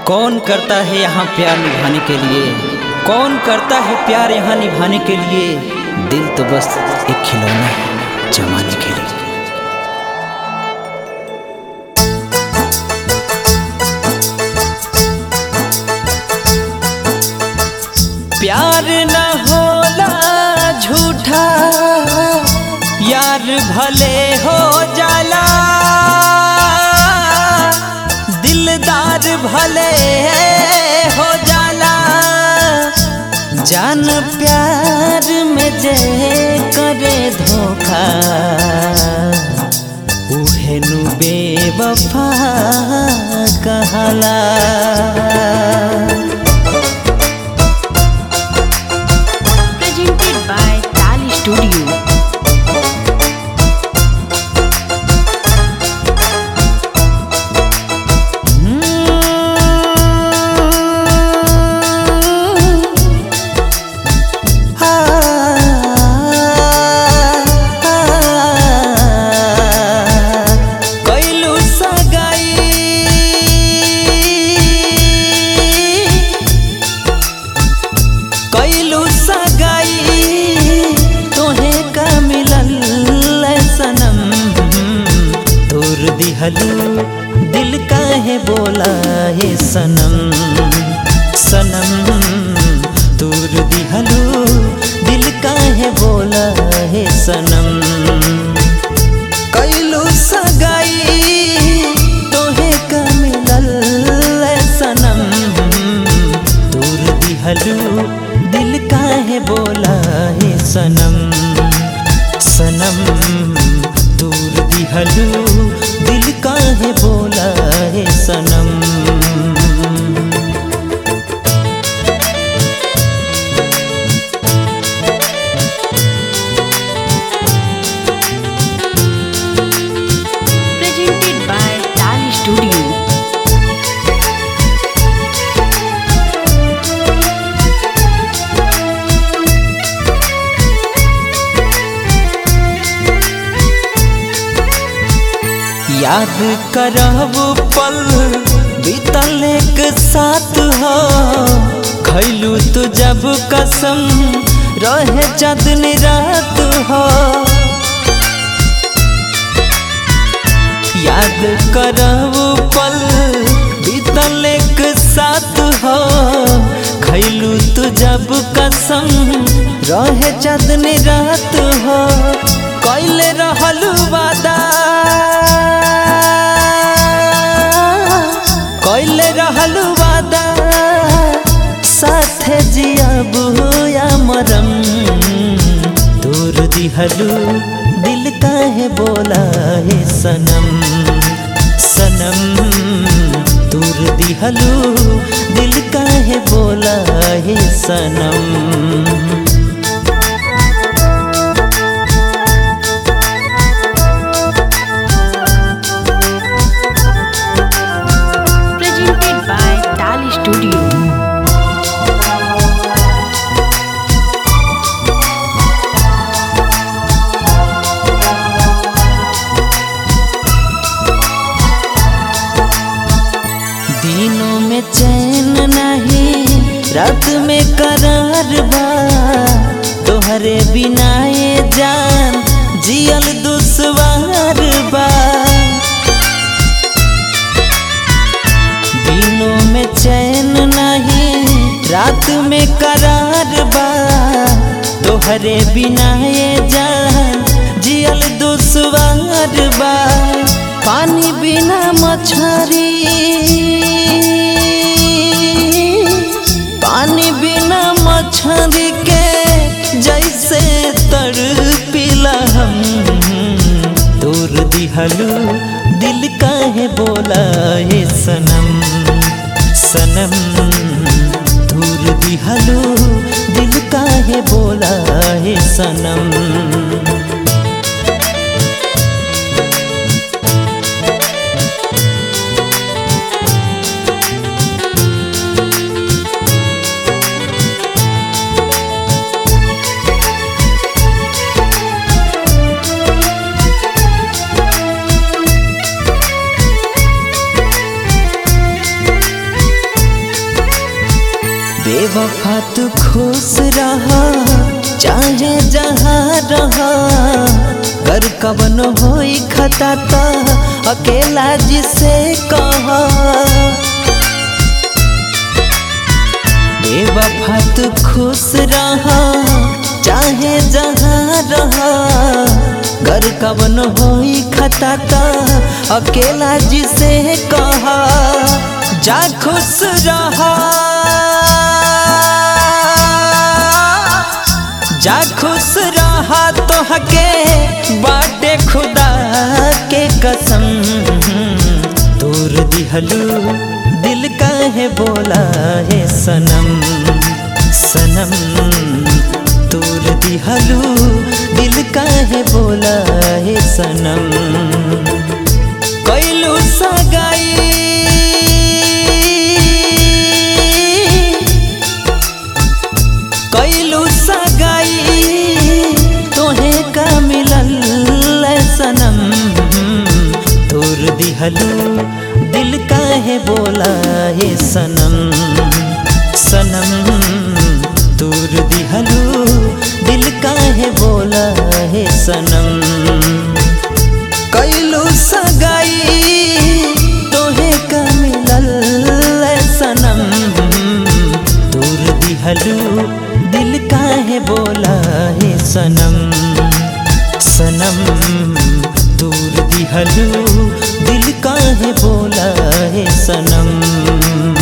कौन करता है यहाँ प्यार निभाने के लिए, कौन करता है प्यार यहाँ निभाने के लिए। दिल तो बस एक खिलौना है जमाने के लिए। प्यार न होला झूठा, यार भले हो जाला, दिलदार भले हो जाला। जान प्यार में जे करे धोखा, उहे नु बेवफा कहला। Presented by Tali Studio. दिल काहे बोला है सनम, सनम दूर दिहलू। दिल काहे बोला है सनम, कैलू सगाई तोहे का मिलल सनम। दूर दिहलू दिल काहे बोला है सनम, सनम दूर दिहलू। दिल काहे बोला है सनम। Presented by Tali Studio. याद करब पल बीतल एक साथ हो, खैलू तू जब कसम रहे चाँदनी रात हो। याद करब पल बीतल एक साथ हो, खैलू तू जब कसम रहे चाँदनी रात हो। कैले रहलू वादा, कैले रहलू वादा, साथे जियब या मरम। दूर दिहलू दिल काहे बोला है सनम, सनम दूर दिहलू दिल काहे बोला है सनम। Presented by Tali Studio. दिनों में चैन नहीं, रात में करार बा, तोहरे बिना ये जान जियल दुश्वार बा। दिनों में चैन नहीं, रात में करार बा, तोहरे बिना ये जान जियल दुश्वार बा। पानी बिना मछरी, पानी बिना मछली के जैसे तड़पिला हम। दूर दिहलू दिल काहे बोला है सनम, सनम दूर दिहलू दिल काहे बोला है सनम। बेवफा तू खुश रहा चाहे जहाँ रहा, कर कवन होई खता ता अकेला जिसे कहा। बेवफा तू खुश रहा चाहे जहाँ रहा, घर कवन होई खता ता अकेला जिसे कहा। जा खुश रहा जा खुश रहा तो हके बाटे खुदा के कसम। दूर दिहलू दिल काहे बोला है सनम सनम, दूर दिहलू दिल काहे बोला है सनम। कैलू सगाई कैलू सगाई तोहे का मिलल सनम। दूर दिहलू दिल काहे बोला है सनम सनम, दूर दिहलू दिल काहे बोला है सनम। कैलू सगाई तोहे का मिलल सनम। दूर दिहलू दिल काहे बोला है सनम सनम, दूर दिहलू दिल काहे बोला है सनम।